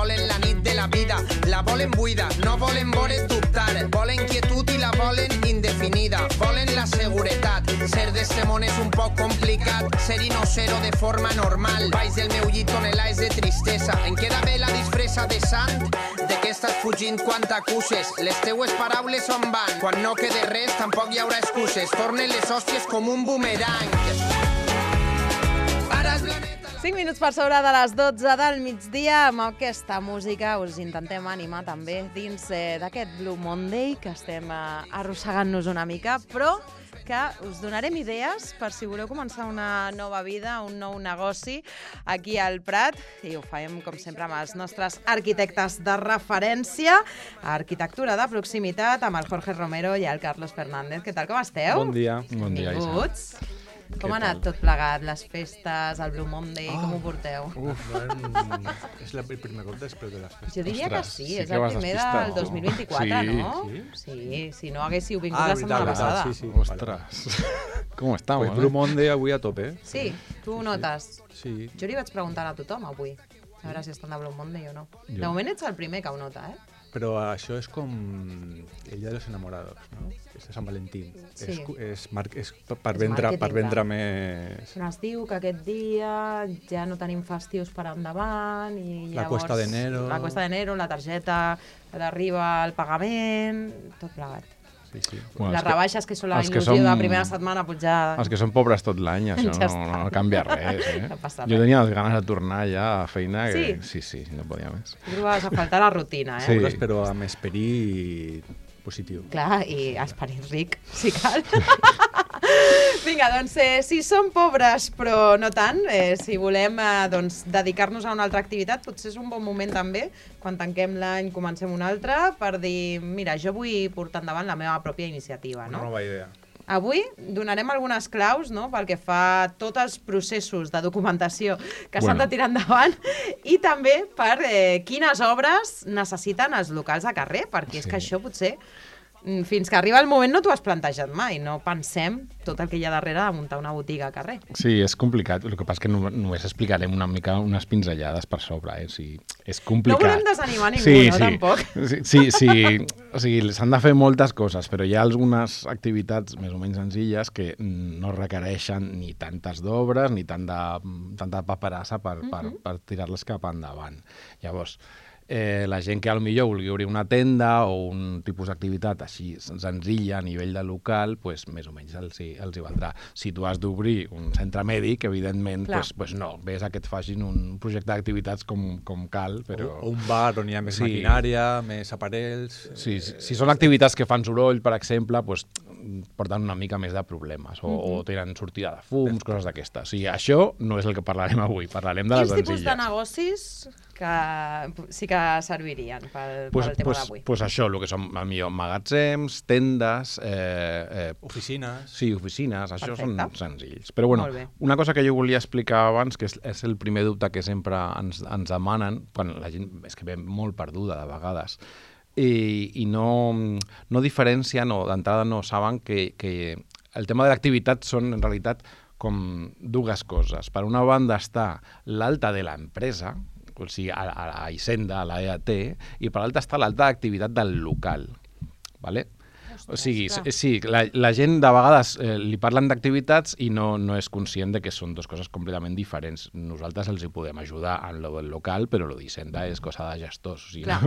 volen la nit de la vida, la volen buida, no volen veure't dubtar, volen quietud i la volen indefinida, volen la seguretat, ser d'este món és un poc complicat, ser-hi no ser-ho de forma normal, baix del meu llit tonelades de tristesa, em queda bé la disfressa de sant, de què estàs fugint quan t'acuses, les teues paraules on van, quan no quede res tampoc hi haurà excuses, tornen les hòsties com un boomerang. Ara és la neta... 5 minuts per sobre de les 12 del migdia. Amb aquesta música us intentem animar també dins d'aquest Blue Monday que estem arrossegant-nos una mica, però que us donarem idees per si voleu començar una nova vida, un nou negoci aquí al Prat, i ho farem, com sempre, amb els nostres arquitectes de referència, arquitectura de proximitat, amb el Jorge Romero i el Carlos Fernández. Què tal, com esteu? Bon dia. Bon dia, Isa. Benvinguts. Com ha anat tot plegat? Les festes, el Blue Monday, com ho porteu? És el primer cop després de les festes. Jo diria que sí, és que el vas primer despistat, del no? 2024, Sí. no? Sí, si no haguéssiu vingut la setmana veritat, passada. sí. Ostres, ¿cómo estamos? Pues Blue Monday avui a tope. Sí, tu ho notes. Sí. Jo li vaig preguntar a tothom avui, a veure si estan de Blue Monday o no. De Jo. moment ets el primer que ho nota, eh? Però això és com el dia de los enamorados, no? És de Sant Valentín. Sí. És per És vendre màrqueting, més... Es diu que aquest dia ja no tenim festius per endavant i La llavors... cuesta de enero. La cuesta d'enero, la targeta, arriba el pagament, tot plegat. Sí. Bueno, Les rebaixes, que són la els que il·lusió de la som- primera setmana, doncs ja... Els que són pobres tot l'any, això Ja no canvia res, eh? No passa Jo res. tenia les ganes de tornar ja a feina, que Sí? sí, no podia més. Tu trobaves a faltar la rutina, eh? Sí. Però amb esperit positiu. Clar, i esperit ric, si cal. Vinga, doncs, si som pobres, però no tant, si volem doncs, dedicar-nos a una altra activitat, potser és un bon moment també, quan tanquem l'any, comencem un altre, per dir, mira, jo vull portar endavant la meva pròpia iniciativa, Una no? nova idea. Avui donarem algunes claus, no?, pel que fa a tots els processos de documentació que s'han de tirar endavant i també per quines obres necessiten els locals de carrer, perquè és que això potser fins que arriba el moment no t'ho has plantejat mai, no pensem tot el que hi ha darrere de muntar una botiga a carrer. Sí, és complicat. El que passa és que només explicarem una mica unes pinzellades per sobre, eh? Sí, és complicat. No volem desanimar ningú, no, tampoc. Sí. O sigui, s'han de fer moltes coses, però hi ha algunes activitats més o menys senzilles que no requereixen ni tantes d'obres ni tanta paperassa per tirar-les cap endavant. Llavors, la gent que potser vulgui obrir una tenda o un tipus d'activitat així senzilla a nivell de local, pues, més o menys els hi valdrà. Si tu has d'obrir un centre mèdic, evidentment, pues no, ves a que et facin un projecte d'activitats com cal, però... O un bar on hi ha més maquinària, més aparells... Sí, si són activitats que fan soroll, per exemple, pues, porten una mica més de problemes, o tenen sortida de fums, coses d'aquestes. O sigui, això no és el que parlarem avui, parlarem de les Quins tipus de senzilles. negocis que sí que servirien pel tema d'avui? Pues això, el que són millor magatzems, tendes... Oficines... Sí, oficines, això Perfecte. són senzills. Però bueno, Molt bé. una cosa que jo volia explicar abans, que és el primer dubte que sempre ens demanen, quan la gent és que ve molt perduda de vegades, i no diferencien o d'entrada no saben que el tema de l'activitat són en realitat com dues coses. Per una banda està l'alta de l'empresa, o sigui, a la Hisenda, a la EAT, i per l'altra està l'alta d'activitat del local. ¿Vale? O sigui, sí, la gent de vegades li parlen d'activitats i no és conscient de que són dues coses completament diferents. Nosaltres els hi podem ajudar en lo del local, però lo d'Hisenda és cosa de gestors, o sigui,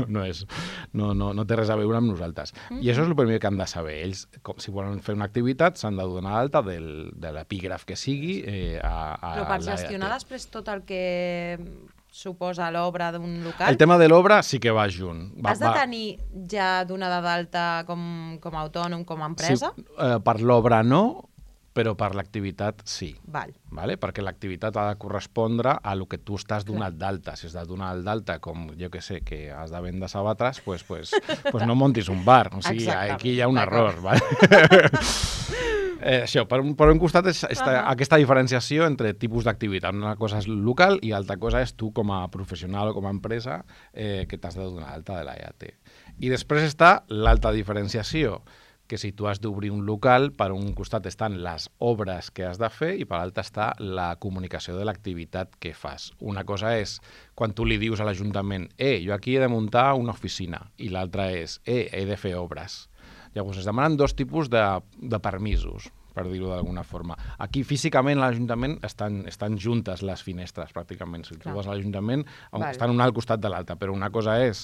no té res a veure amb nosaltres. I això és el primer que han de saber. Ells, si volen fer una activitat, s'han de donar d'alta de l'epígraf que sigui Però per gestionar després tot el que suposa l'obra d'un local... El tema de l'obra sí que va junt. Has de tenir ja donada d'alta com a autònom, com a empresa? Sí, per l'obra no, però per l'activitat sí. Val. Vale? Perquè l'activitat ha de correspondre a lo que tu estàs donat d'alta. Si has de donar d'alta, com jo que sé, que has de vendre sabates, pues no montis un bar. O sigui, aquí hi ha un error. Vale? Això, per un costat és aquesta diferenciació entre tipus d'activitat. Una cosa és local i l'altra cosa és tu com a professional o com a empresa que t'has de donar alta de l'EAT. I després està l'alta diferenciació, que si tu has d'obrir un local, per un costat estan les obres que has de fer i per l'altre està la comunicació de l'activitat que fas. Una cosa és quan tu li dius a l'Ajuntament jo aquí he de muntar una oficina, i l'altra és he de fer obres. Llavors es demanen dos tipus de permisos, per dir-ho d'alguna forma. Aquí, físicament, a l'Ajuntament estan juntes les finestres, pràcticament. Si tu vas a l'Ajuntament, estan una al costat de l'altra, però una cosa és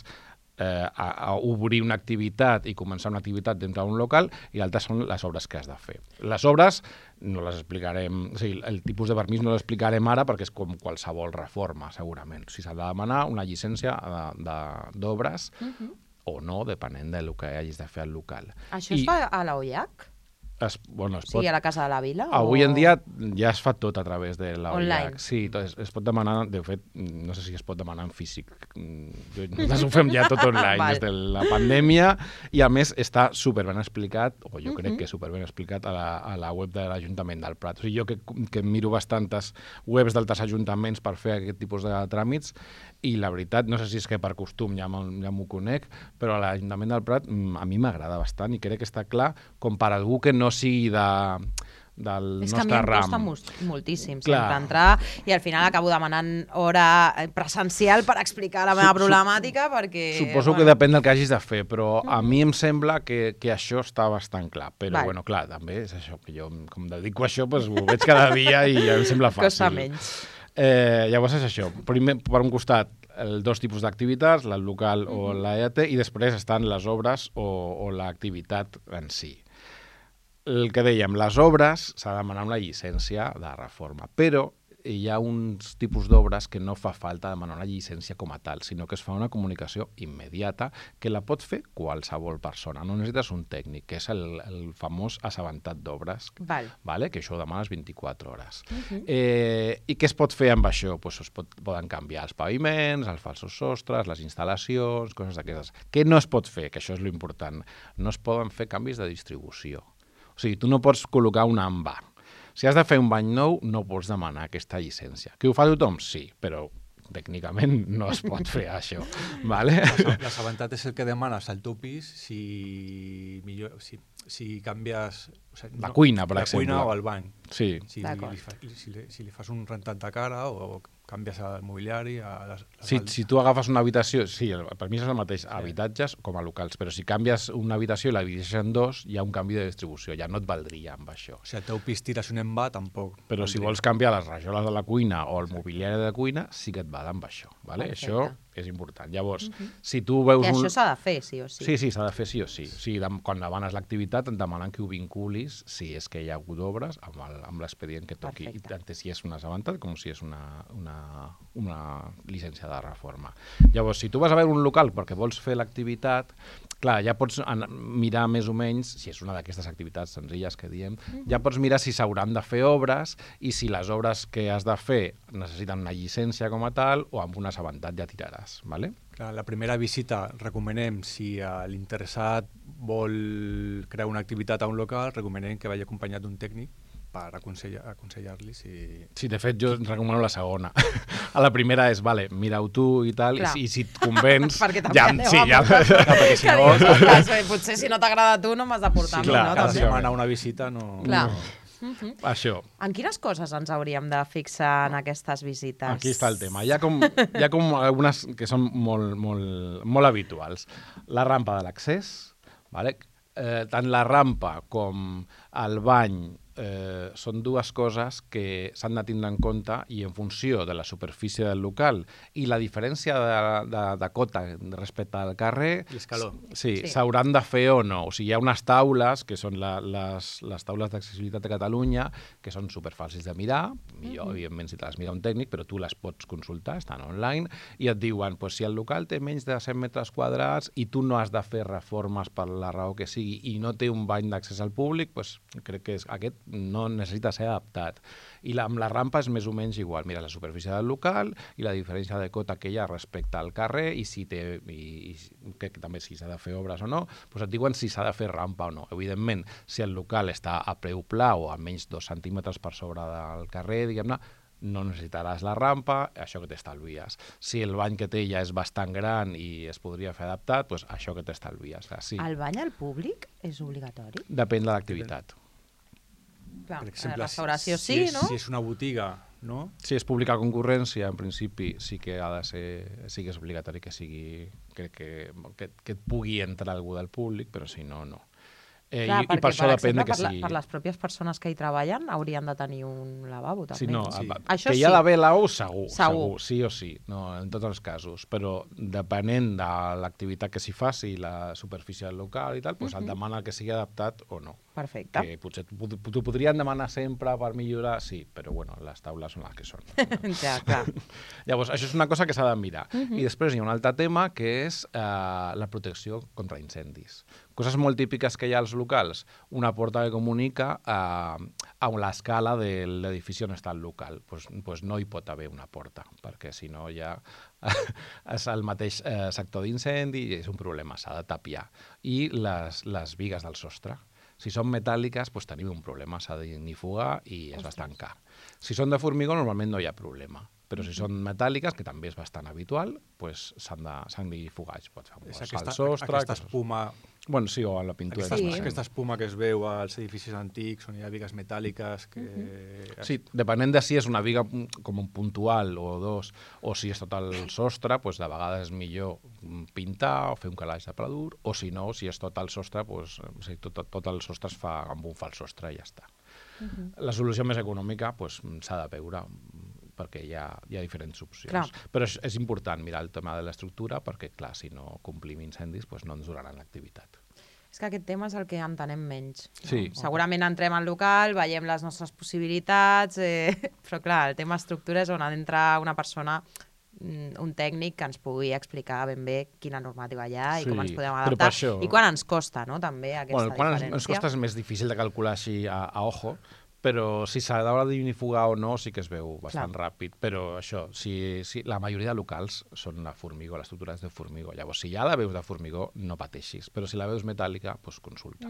a obrir una activitat i començar una activitat dintre d'un local, i l'altra són les obres que has de fer. Les obres no les explicarem, o sigui, el tipus de permís no l'explicarem ara perquè és com qualsevol reforma, segurament. Si s'ha de demanar una llicència d'obres o no, depenent del que hagis de fer al local. Això es fa a la OIAC? Es pot... Sí, a la Casa de la Vila? Avui en dia ja es fa tot a través de la Online. OIAC. Sí, es pot demanar, de fet, no sé si es pot demanar en físic. Nosaltres ho fem ja tot online des de la pandèmia, i a més està superben explicat, o jo crec que és superben explicat a la web de l'Ajuntament del Prat. O sigui, jo que miro bastantes webs d'altres ajuntaments per fer aquest tipus de tràmits, i la veritat, no sé si és que per costum ja m'ho conec, però a l'Ajuntament del Prat a mi m'agrada bastant i crec que està clar com per algú que no sigui del nostre ram. És que a mi em costa moltíssim sempre entrar i al final acabo demanant hora presencial per explicar la meva problemàtica perquè... Suposo que depèn del que hagis de fer, però a mi em sembla que això està bastant clar. Però, bueno, clar, també és això, que jo com dedico a això, doncs ho veig cada dia i ja em sembla fàcil. Costa menys. Llavors és això. Primer, per un costat, dos tipus d'activitats, el local o l'EAT, i després estan les obres o l'activitat en si. El que dèiem, les obres s'ha de demanar una llicència de reforma, però hi ha uns tipus d'obres que no fa falta demanar una llicència com a tal, sinó que es fa una comunicació immediata que la pot fer qualsevol persona. No necessites un tècnic, que és el famós assabentat d'obres, que això ho demanes 24 hores. I què es pot fer amb això? Es poden canviar els paviments, els falsos sostres, les instal·lacions, coses d'aquestes. Què no es pot fer? Que això és l'important. No es poden fer canvis de distribució. O sigui, tu no pots col·locar un AMBA. Si has de fer un bany nou, no pots demanar aquesta llicència. Que ho fa tothom? Sí, però tècnicament no es pot fer això. L'assabentat és el que demanes al teu pis si canvies... La cuina, per exemple. La cuina o el bany. Sí. Si li fas un rentat de cara o canvies el mobiliari... Si tu agafes una habitació... Sí, per mi és el mateix, habitatges com a locals, però si canvies una habitació i la divideixes en dos, hi ha un canvi de distribució, ja no et valdria amb això. Si al teu pis tires un envà, tampoc. Però si vols canviar les rajoles de la cuina o el mobiliari de la cuina, sí que et val amb això. Això és important. Llavors, si tu veus... I això s'ha de fer, sí o sí. Sí, s'ha de fer sí o sí. Quan demanes l'activitat, et demanen que ho vinculis, si és que hi ha hagut obres, amb l'expedient que toqui. Tant si és una assabentat com si és una llicència de reforma. Llavors, si tu vas a veure un local perquè vols fer l'activitat, clar, ja pots mirar més o menys, si és una d'aquestes activitats senzilles que diem, ja pots mirar si s'hauran de fer obres i si les obres que has de fer necessiten una llicència com a tal o amb un assabentat ja tiraràs. La primera visita recomanem, si l'interessat vol crear una activitat a un local, recomanem que vagi acompanyat d'un tècnic per aconsellar-li si... Sí, de fet, jo recomano la segona. A la primera és, mira-ho tu i tal, i si et convenç... Perquè també perquè si no... Potser si no t'agrada a tu no m'has de portar a mi, no? Cada setmana una visita no... Això. En quines coses ens hauríem de fixar en aquestes visites? Aquí està el tema. Hi ha com algunes que són molt habituals. La rampa de l'accés, tant la rampa com el bany són dues coses que s'han de tindre en compte i en funció de la superfície del local i la diferència de cota respecte al carrer, s'hauran de fer o no. O sigui, hi ha unes taules, que són les taules d'accessibilitat de Catalunya, que són superfàcils de mirar, millor, evidentment, si te les mira un tècnic, però tu les pots consultar, estan online, i et diuen, si el local té menys de 100 metres quadrats i tu no has de fer reformes per la raó que sigui i no té un bany d'accés al públic, crec que aquest no necessita ser adaptat. I amb la rampa és més o menys igual. Mira la superfície del local i la diferència de cota que hi ha respecte al carrer i que també si s'ha de fer obres o no, et diuen si s'ha de fer rampa o no. Evidentment, si el local està a preu pla o a menys 2 centímetres per sobre del carrer, diguem-ne, no necessitaràs la rampa, això que t'estalvies. Si el bany que té ja és bastant gran i es podria fer adaptat, doncs això que t'estalvies. Sí. El bany al públic és obligatori? Depèn de l'activitat. Clar, Per exemple, la restauració sí, no? Si és una botiga, no? Si és pública concurrència, en principi sí que ha de ser, sí que és obligatori que sigui que et pugui entrar algú del públic, però si no, no. Clar, I per això depèn de que sigui... Per les pròpies persones que hi treballen haurien de tenir un lavabo, també. Sí, no, Sí. Això que hi ha sí. d'haver lavabo, segur, Segur. sí o sí, no, en tots els casos, però depenent de l'activitat que s'hi faci, la superfície del local i tal, doncs et demana que sigui adaptat o no. Perfecte. Que potser t'ho podrien demanar sempre per millorar, sí, però bueno, les taules són les que són. Ja, clar. Llavors, això és una cosa que s'ha de mirar. I després hi ha un altre tema que és la protecció contra incendis. Coses molt típiques que hi ha als locals. Una porta que comunica a l'escala de l'edifici on està el local. Pues no hi pot haver una porta, perquè si no ja és el mateix sector d'incendi i és un problema, s'ha de tapiar. I les bigues del sostre. Si són metàl·liques, doncs tenim un problema, s'ha d'ignifugar i és bastant car. Si són de formigó, normalment no hi ha problema. Però si són metàl·liques, que també és bastant habitual, doncs s'han d'ignifugar. Pots fer el sostre... Aquesta espuma... Bueno, sí, o a la pintura. Sí. Aquesta espuma que es veu als edificis antics, on hi ha bigues metàl·liques... que Sí, depenent de si és una viga com un puntual o dos, o si és tot el sostre, doncs de vegades és millor pintar o fer un calaix de pladur, o si no, si és tot el sostre, doncs, tot el sostre es fa amb un fals sostre i ja està. La solució més econòmica doncs, s'ha de veure, perquè hi ha diferents opcions. Clar. Però és important mirar el tema de l'estructura, perquè, clar, si no complim incendis, doncs no ens duraran l'activitat. És que aquest tema és el que entenem menys. No? Sí. Segurament entrem al local, veiem les nostres possibilitats, però clar, el tema estructura és on ha d'entrar una persona, un tècnic que ens pugui explicar ben bé quina normativa hi ha i com ens podem però per adaptar. això- I quan ens costa, no?, també, aquesta Quan diferència. ens costa és més difícil de calcular així a ojo, però si s'ha d'ignifugar o no sí que es veu bastant ràpid. Però això, si la majoria de locals són de formigó, l'estructura és de formigó. Llavors, si ja la veus de formigó, no pateixis. Però si la veus metàl·lica, doncs consulta.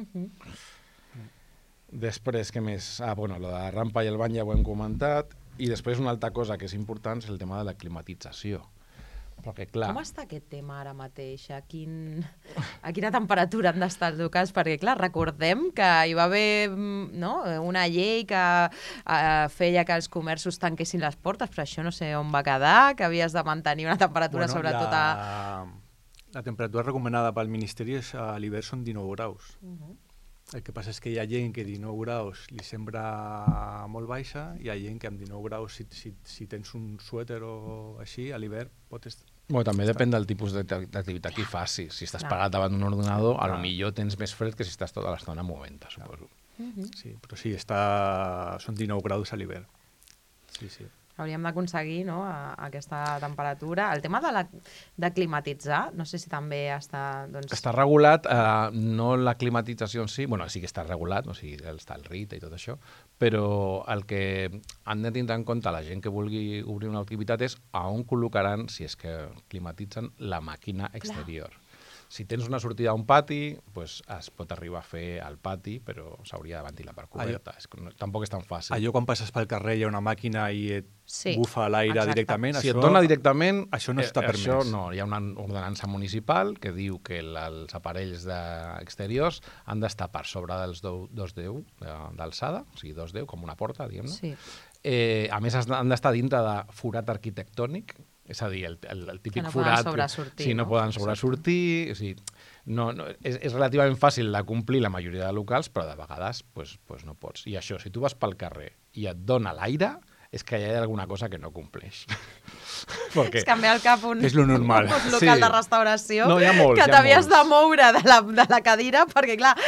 Després, què més? Bueno, lo de la rampa i el bany ja ho hem comentat. I després una altra cosa que és important és el tema de la climatització. Perquè, clar... Com està aquest tema ara mateix? A quina temperatura han d'estar els locals? Perquè, clar, recordem que hi va haver una llei que feia que els comerços tanquessin les portes, però això no sé on va quedar, que havies de mantenir una temperatura sobretot a... La temperatura recomanada pel Ministeri a l'hivern són 19 graus. El que passa és que hi ha gent que 19 graus li sembla molt baixa i hi ha gent que amb 19 graus, si tens un suèter o així, a l'hivern pot estar... Bueno, també depèn del tipus d'activitat que hi facis. Si estàs parat davant d'un ordenador, a lo millor tens més fred que si estàs tota l'estona movent-te, suposo. Sí, però sí, són 19 graus a l'hivern. Sí, sí. Hauríem d'aconseguir aquesta temperatura. El tema de climatitzar, no sé si també està... Està regulat, no la climatització en si, bueno, sí que està regulat, o sigui, està el RIT i tot això, però el que han de tindre en compte la gent que vulgui obrir una activitat és a on col·locaran, si és que climatitzen, la màquina exterior. Si tens una sortida a un pati, pues es pot arribar a fer al pati, però s'hauria de ventilar per coberta. Tampoc és tan fàcil. Allò quan passes pel carrer hi ha una màquina i et bufa l'aire directament. Si et dona directament, això no està permès. Això no, hi ha una ordenança municipal que diu que els aparells exteriors han d'estar per sobre dels 2,10 d'alçada, o sigui, 2,10, com una porta, diguem-ne. Sí. A més, han d'estar dintre de forat arquitectònic, és a dir, el típic forat... Que no poden sobresortir. O sigui, és relativament fàcil de complir la majoria de locals, però de vegades no pots. I això, si tu vas pel carrer i et dona l'aire, és que hi ha alguna cosa que no compleix. És que em ve al cap un local de restauració que t'havies de moure de la cadira perquè, clar,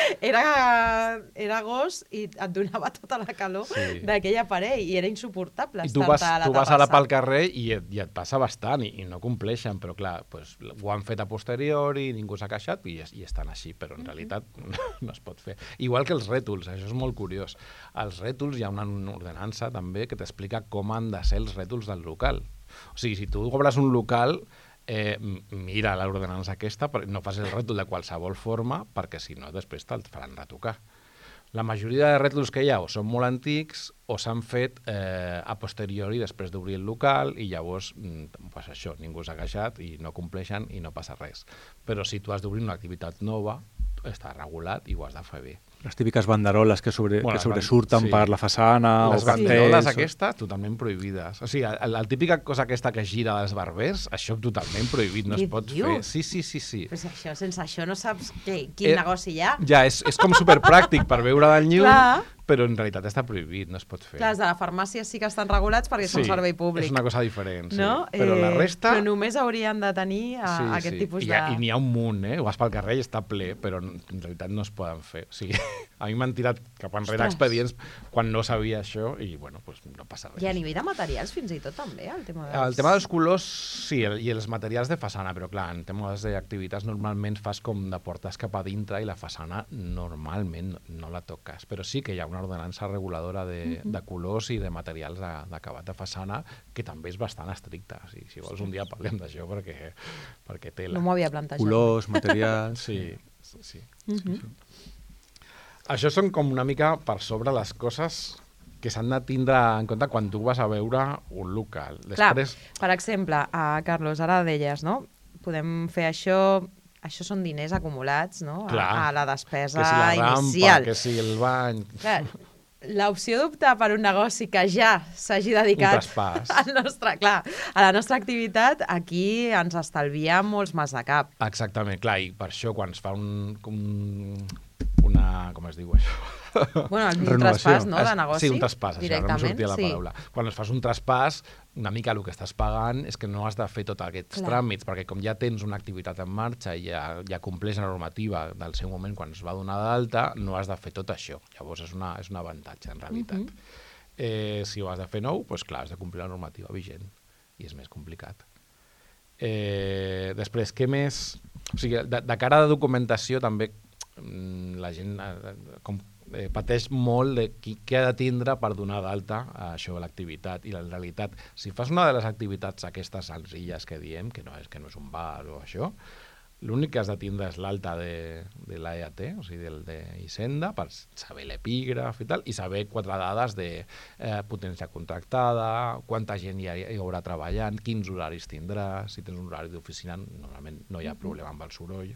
era gos i et donava tota la calor d'aquell aparell i era insuportable estar-te a la terrassa. Tu vas ara pel carrer i et passa bastant i no compleixen, però clar, ho han fet a posteriori, ningú s'ha queixat i estan així, però en realitat no es pot fer. Igual que els rètols, això és molt curiós. Els rètols, hi ha una ordenança també que t'explica com han de ser els rètols del local. O sigui, si tu obres un local, mira l'ordenança aquesta, no facis el rètol de qualsevol forma, perquè si no després te'l faran retocar. La majoria de rètols que hi ha o són molt antics o s'han fet a posteriori després d'obrir el local i llavors, pues això, ningú s'ha queixat i no compleixen i no passa res. Però si tu has d'obrir una activitat nova, està regulat i ho has de fer bé. Les típiques banderoles que sobresurten per la façana les o banderoles cartells. aquestes, totalment prohibides. O sigui, la típica cosa aquesta que gira dels barbers, això totalment prohibit, no es pot fer. Sí. Però si això, sense això no saps quin negoci hi ha. Ja, és com superpràctic per veure del llum, Clar. però en realitat està prohibit, no es pot fer. Clar, els de la farmàcia sí que estan regulats perquè són servei públic. És una cosa diferent, sí. No? Però la resta... Però només haurien de tenir aquest tipus de... I n'hi ha un munt, eh? Vas pel carrer i està ple, però en realitat no es poden fer. O sigui, a mi m'han tirat cap enrere expedients quan no sabia això i, bueno, pues no passa res. I a nivell de materials fins i tot també, el tema dels... El tema dels colors, sí, i els materials de façana, però clar, en temes d'activitats normalment fas com de portes cap a dintre i la façana normalment no la toques, però sí que hi ha una ordenança reguladora de colors i de materials d'acabat de façana que també és bastant estricta. O sigui, si vols un dia parlem d'això perquè tela. No m'ho havia plantejat. Colors, materials... Sí. Això són com una mica per sobre les coses que s'han de tindre en compte quan tu vas a veure un local. Després... Clar, per exemple, Carlos, ara deies, no? Podem fer això... Això són diners acumulats, no? A la despesa que si la rampa, inicial. Que si el bany... Clar, l'opció d'optar per un negoci que ja s'hagi dedicat a la nostra activitat, aquí ens estalvia molts mals de cap. Exactament, clar, i per això quan es fa com es diu això? Bueno, un traspàs, no?, de negoci. Sí, un traspàs, això, no em sortia la paraula. Quan es fas un traspàs, una mica el que estàs pagant és que no has de fer tots aquests tràmits, perquè com ja tens una activitat en marxa i ja compleix la normativa del seu moment quan es va donar d'alta, no has de fer tot això. Llavors és un avantatge, en realitat. Si ho has de fer nou, doncs clar, has de complir la normativa vigent i és més complicat. Després, què més? O sigui, de cara a la documentació també la gent pateix molt de què ha de tindre per donar d'alta a això de l'activitat. I en realitat, si fas una de les activitats aquestes senzilles que diem, que no és un bar o això, l'únic que has de tindre és l'alta de l'EAT, o sigui, d'Hisenda, per saber l'epígraf i tal, i saber 4 dades de potència contractada, quanta gent hi haurà treballant, quins horaris tindrà, si tens un horari d'oficina, normalment no hi ha problema amb el soroll.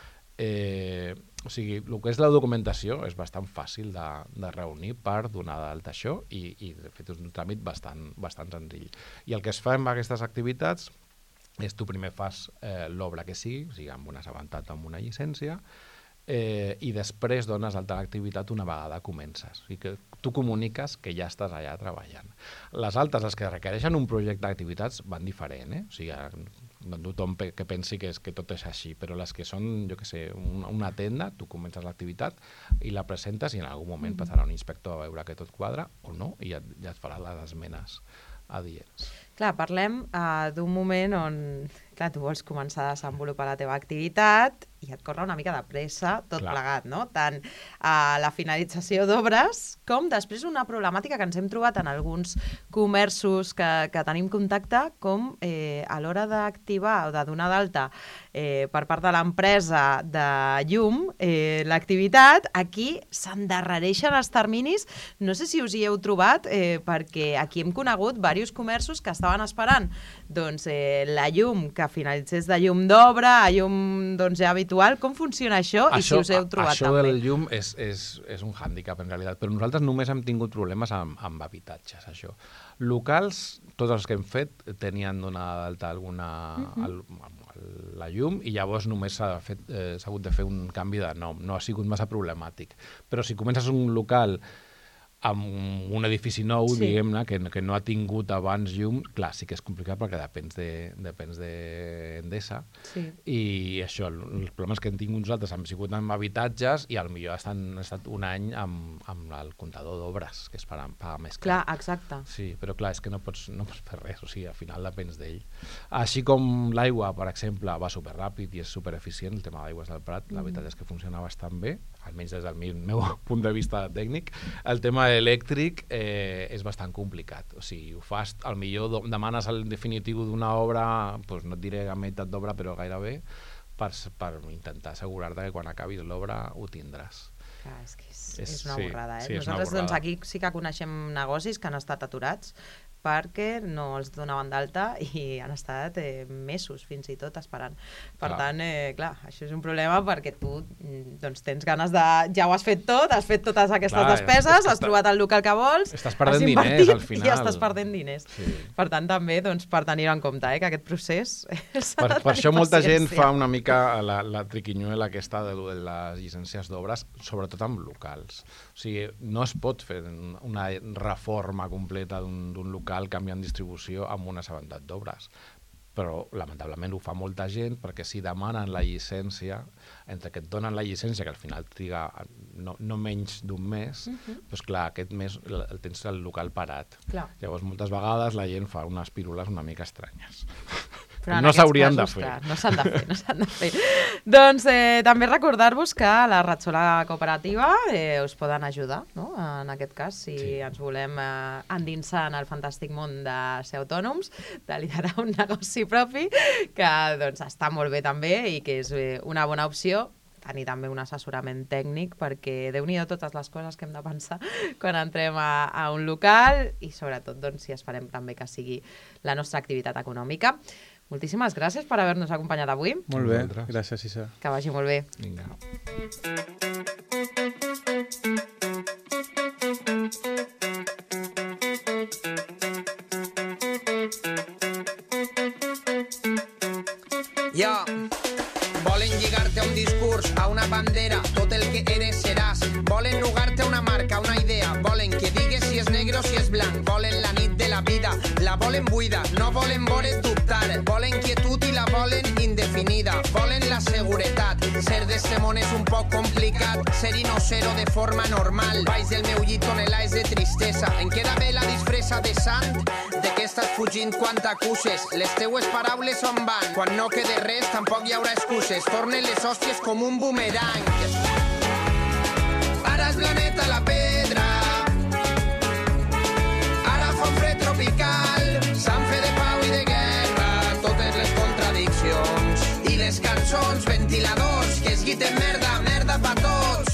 O sigui, el que és la documentació és bastant fàcil de reunir per donar d'alta això i de fet és un tràmit bastant senzill. I el que es fa amb aquestes activitats és tu primer fas l'obra que sigui, o sigui, amb un assabentat, amb una llicència, i després dones alta l'activitat una vegada comences. O sigui que tu comuniques que ja estàs allà treballant. Les altes, les que requereixen un projecte d'activitats, van diferent, O sigui, no tothom que pensi que tot és així, però les que són, jo què sé, una tenda, tu comences l'activitat i la presentes i en algun moment passarà un inspector a veure que tot quadra o no i ja et farà les esmenes adients. Clar, parlem d'un moment on tu vols començar a desenvolupar la teva activitat i et corre una mica de pressa tot plegat, no? Tant a la finalització d'obres com després una problemàtica que ens hem trobat en alguns comerços que tenim contacte, com a l'hora d'activar o de donar d'alta per part de l'empresa de llum l'activitat, aquí s'endarrereixen els terminis. No sé si us hi heu trobat, perquè aquí hem conegut diversos comerços que estaven esperant la llum que finalitzés de llum d'obra a llum ja habitual. Com funciona això i si us heu trobat això també? Això del llum és un hàndicap en realitat, però nosaltres només hem tingut problemes amb habitatges, això. Locals, tots els que hem fet tenien donada d'alta la llum i llavors només s'ha hagut de fer un canvi de nom, no ha sigut massa problemàtic. Però si comences un local amb un edifici nou, diguem-ne, que no ha tingut abans llum, clar, sí que és complicat perquè depens d'Endesa. I això, els problemes que hem tingut nosaltres han sigut amb habitatges i potser han estat un any amb el comptador d'obres, que és pagar més car. Clar, exacte. Sí, però clar, és que no pots fer res, o sigui, al final depens d'ell. Així com l'aigua, per exemple, va superràpid i és supereficient, el tema d'aigües del Prat, la veritat és que funciona bastant bé, almenys des del meu punt de vista tècnic. El tema elèctric és bastant complicat. O sigui, ho fas, potser demanes el definitiu d'una obra, doncs no et diré a meitat d'obra, però gairebé, per intentar assegurar-te que quan acabis l'obra ho tindràs. Clar, és que és una borrada, Sí, és una Nosaltres, borrada. doncs, aquí sí que coneixem negocis que han estat aturats perquè no els donaven d'alta i han estat mesos fins i tot esperant. Per tant, clar, això és un problema perquè tu doncs, tens ganes de... Ja ho has fet tot, has fet totes aquestes despeses, has trobat el local que vols, estàs perdent diners al final. I estàs perdent diners. Sí. Per tant, també doncs, per tenir-ho en compte, que aquest procés s'ha de Per això tenir molta gent paciència. fa una mica la triquinyuela aquesta de les llicències d'obres, sobretot amb locals. O sigui, no es pot fer una reforma completa d'un local canviant distribució amb una assabentat d'obres. Però, lamentablement, ho fa molta gent perquè si demanen la llicència, entre que et donen la llicència, que al final triga no menys d'un mes, doncs clar, aquest mes tens el local parat. Clar. Llavors, moltes vegades la gent fa unes pirules una mica estranyes. Però en no aquests s'haurien de casos, fer. clar, no s'han de fer. Doncs també recordar-vos que la Ratxola Cooperativa us poden ajudar, no? En aquest cas, si ens volem endinsar en el fantàstic món de ser autònoms, de liderar un negoci propi, que doncs, està molt bé també i que és una bona opció tenir també un assessorament tècnic perquè déu-n'hi-do totes les coses que hem de pensar quan entrem a un local i sobretot doncs, si esperem també que sigui la nostra activitat econòmica. Moltíssimes gràcies per haver-nos acompanyat avui. Molt bé, Vosaltres. gràcies, Isa. Que vagi molt bé. Vinga. Ja, volen lligar-te a un discurs, a una bandera, tot el que eres seràs. Volen nugar-te a una marca, una idea. Volen que digues si és negre o si és blanc. Volen la nit de la vida, la volen buida. No volen veure't dubtar. Volen quietud i la volen indefinida. Volen la seguretat. Ser d'este món és un poc complicat. Ser i no ser-ho de forma normal. Baix del meu llit tonelades de tristesa. Em queda bé la disfressa de sant. De què estàs fugint quan t'acuses? Les teues paraules on van? Quan no quede res tampoc hi haurà excuses. Tornen les hòsties com un boomerang. Ara és planeta la pedra. Ara fa un fred tropical. Sant fe de pau i de guerra. Totes les contradiccions. I les cançons, ventiladors, que es guiten merda, merda pa tots.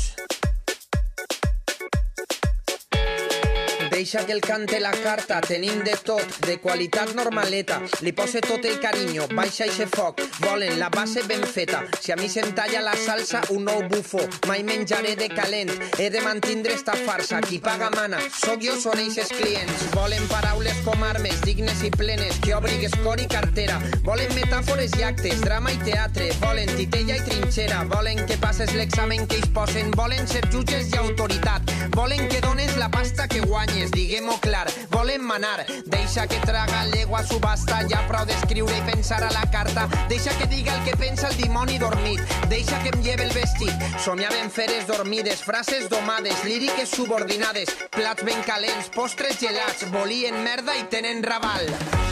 Deixa que el cante la carta, tenim de tot, de qualitat normaleta. Li pose tot el carinyo, baixa eixe foc, volen la base ben feta. Si a mi se'm talla la salsa, un nou bufo, mai menjaré de calent. He de mantindre esta farsa, qui paga mana, sóc jo, són eixes clients. Volen paraules com armes, dignes i plenes, que obrigues cor i cartera. Volen metàfores i actes, drama i teatre. Volen titella i trinxera, volen que passes l'examen que ells posen. Volen ser jutges i autoritat, volen que dones la pasta que guanyes. Diguem-ho clar, volen manar. Deixa que traga l'ego a subhasta. Ja prou d'escriure i pensar a la carta. Deixa que diga el que pensa el dimoni dormit. Deixa que em lleve el vestit. Somiaven feres dormides, frases domades, líriques subordinades, plats ben calents, postres gelats. Volien merda i tenen raval.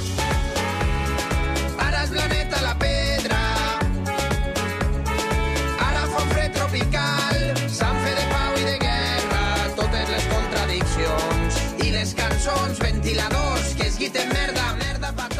Ara és planeta la pedra. Ara fa un fred tropical. Sant fe de pau i de guerra. Totes les contradiccions. I les cançons, ventiladors, que es guiten merda, merda pa